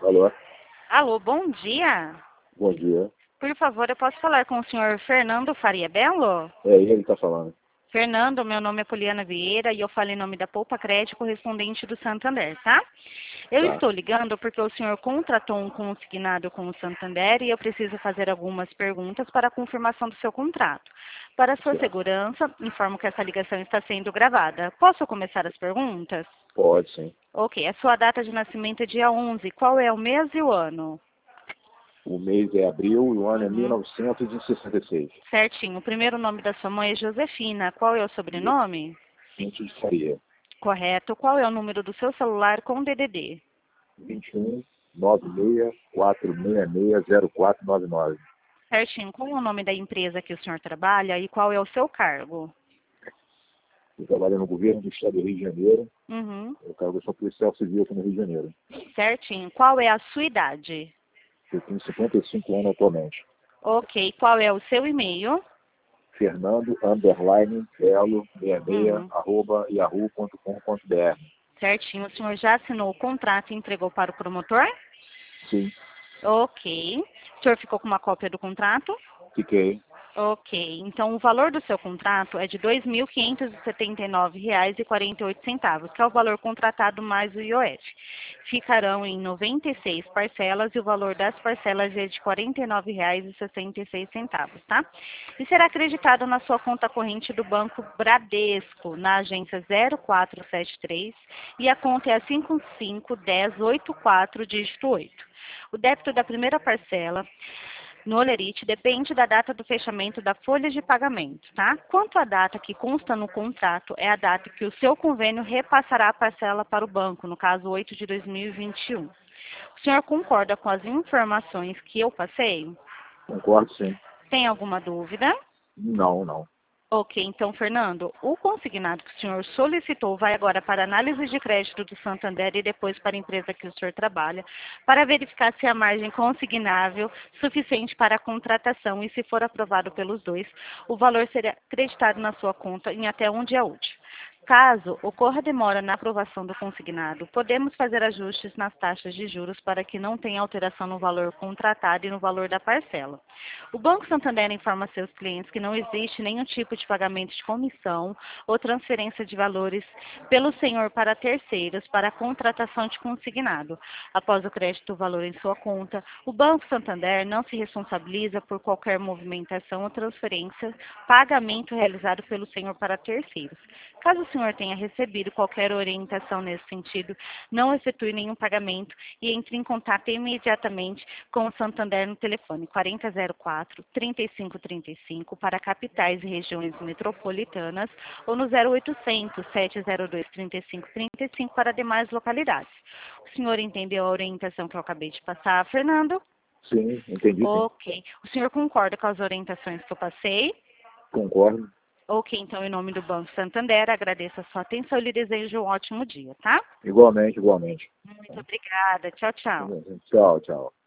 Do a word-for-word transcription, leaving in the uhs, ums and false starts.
Alô? Alô, bom dia. Bom dia. Por favor, eu posso falar com o senhor Fernando Faria Belo? É ele que está falando. Fernando, meu nome é Poliana Vieira e eu falo em nome da Poupa Crédito correspondente do Santander, tá? Eu Tá. estou ligando porque o senhor contratou um consignado com o Santander e eu preciso fazer algumas perguntas para a confirmação do seu contrato. Para sua Certo. segurança, informo que essa ligação está sendo gravada. Posso começar as perguntas? Pode, sim. Ok, a sua data de nascimento é dia onze. Qual é o mês e o ano? O mês é abril e o ano é Uhum. mil novecentos e sessenta e seis. Certinho. O primeiro nome da sua mãe é Josefina. Qual é o sobrenome? Cinto de Faria. Correto. Qual é o número do seu celular com D D D? vinte e um, noventa e seis, quatrocentos e sessenta e seis, zero quatro nove nove. Certinho. Qual é o nome da empresa que o senhor trabalha e qual é o seu cargo? Eu trabalho no governo do estado do Rio de Janeiro. Uhum. Eu cargo sou policial civil aqui no Rio de Janeiro. Certinho. Qual é a sua idade? Eu tenho cinquenta e cinco anos atualmente. Ok. Qual é o seu e-mail? Fernando, underline, belo, sessenta e seis, Uhum. arroba, yahoo ponto com ponto br. Certinho. O senhor já assinou o contrato e entregou para o promotor? Sim, Ok. O senhor ficou com uma cópia do contrato? fiquei. Ok, então o valor do seu contrato é de dois mil quinhentos e setenta e nove reais e quarenta e oito centavos, que é o valor contratado mais o I O F. Ficarão em noventa e seis parcelas e o valor das parcelas é de quarenta e nove reais e sessenta e seis centavos, tá? E será acreditado na sua conta corrente do Banco Bradesco, na agência zero quatro sete três, e a conta é a cinco cinco um zero oito quatro, dígito oito. O débito da primeira parcela no Olerite depende da data do fechamento da folha de pagamento, tá? Quanto à data que consta no contrato, é a data que o seu convênio repassará a parcela para o banco, no caso oito de dois mil e vinte e um. O senhor concorda com as informações que eu passei? Concordo, sim. Tem alguma dúvida? Não, não. Ok, então, Fernando, o consignado que o senhor solicitou vai agora para análise de crédito do Santander e depois para a empresa que o senhor trabalha, para verificar se a margem consignável suficiente para a contratação e, se for aprovado pelos dois, o valor será acreditado na sua conta em até um dia útil. Caso ocorra demora na aprovação do consignado, podemos fazer ajustes nas taxas de juros para que não tenha alteração no valor contratado e no valor da parcela. O Banco Santander informa seus clientes que não existe nenhum tipo de pagamento de comissão ou transferência de valores pelo senhor para terceiros para a contratação de consignado. Após o crédito do valor em sua conta, o Banco Santander não se responsabiliza por qualquer movimentação ou transferência, pagamento realizado pelo senhor para terceiros. Caso o senhor tenha recebido qualquer orientação nesse sentido, não efetue nenhum pagamento e entre em contato imediatamente com o Santander no telefone quatro zero zero quatro, trinta e cinco trinta e cinco para capitais e regiões metropolitanas ou no zero oitocentos, sete zero dois, trinta e cinco trinta e cinco para demais localidades. O senhor entendeu a orientação que eu acabei de passar, Fernando? Sim, entendi, sim. Ok. O senhor concorda com as orientações que eu passei? Concordo. Ok, então, em nome do Banco Santander, agradeço a sua atenção e lhe desejo um ótimo dia, tá? Igualmente, igualmente. Muito obrigada. Tchau, tchau. Tchau, tchau.